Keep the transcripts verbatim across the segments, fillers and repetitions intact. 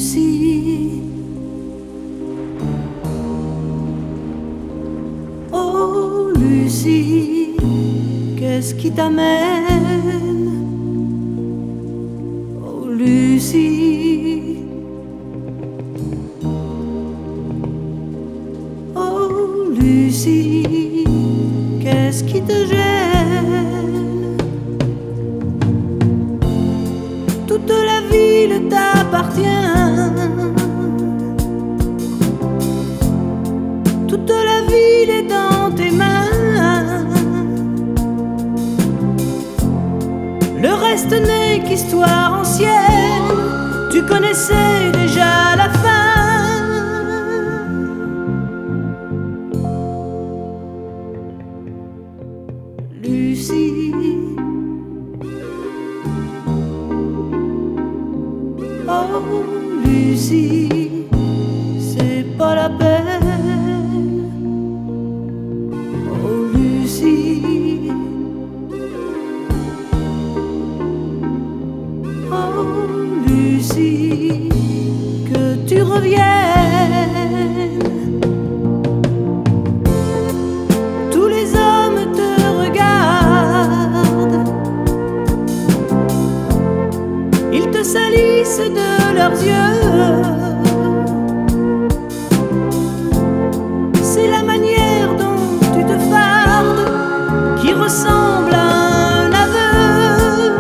Lucie. Oh Lucie, qu'est-ce qui t'amène? Oh Lucie. Oh Lucie, qu'est-ce qui te gêne? Toute la ville t'appartient, toute la ville est dans tes mains. Le reste n'est qu'histoire ancienne, tu connaissais déjà la fin. Lucie. Oh Lucie, c'est pas la peine. Oh Lucie. Oh Lucie, que tu reviennes. Tous les hommes te regardent, ils te salissent de leurs yeux. C'est la manière dont tu te fardes qui ressemble à un aveu.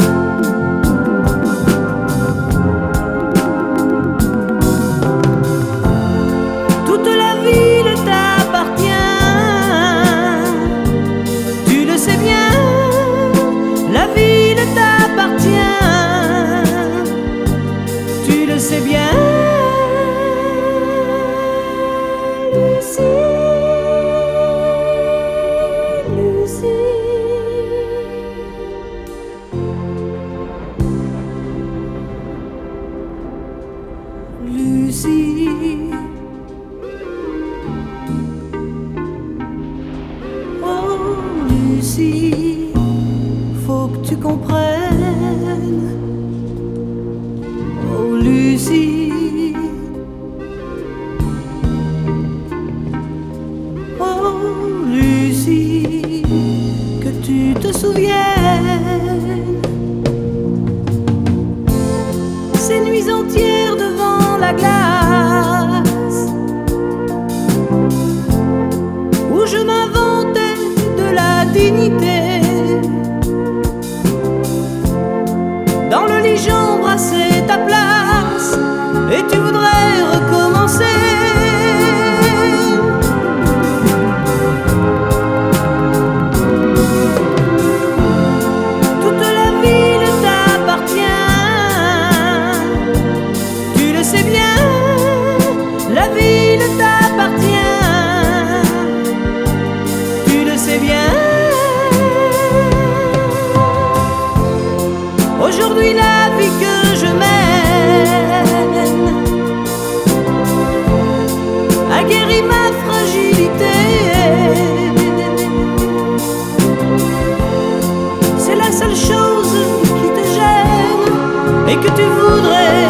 Toute la ville t'appartient, tu le sais bien, la ville t'appartient. C'est bien, Lucie, Lucie. Lucie. Oh Lucie, faut que tu comprennes. Oh Lucie. Oh Lucie, que tu te souviennes ces nuits entières devant la glace où je m'inventais de la dignité. Dans le lit j'embrassais ta place et tu voudrais recommencer. Toute la ville t'appartient, tu le sais bien, la ville t'appartient, tu le sais bien. Aujourd'hui la vie que je mène a guéri ma fragilité. C'est la seule chose qui te gêne et que tu voudrais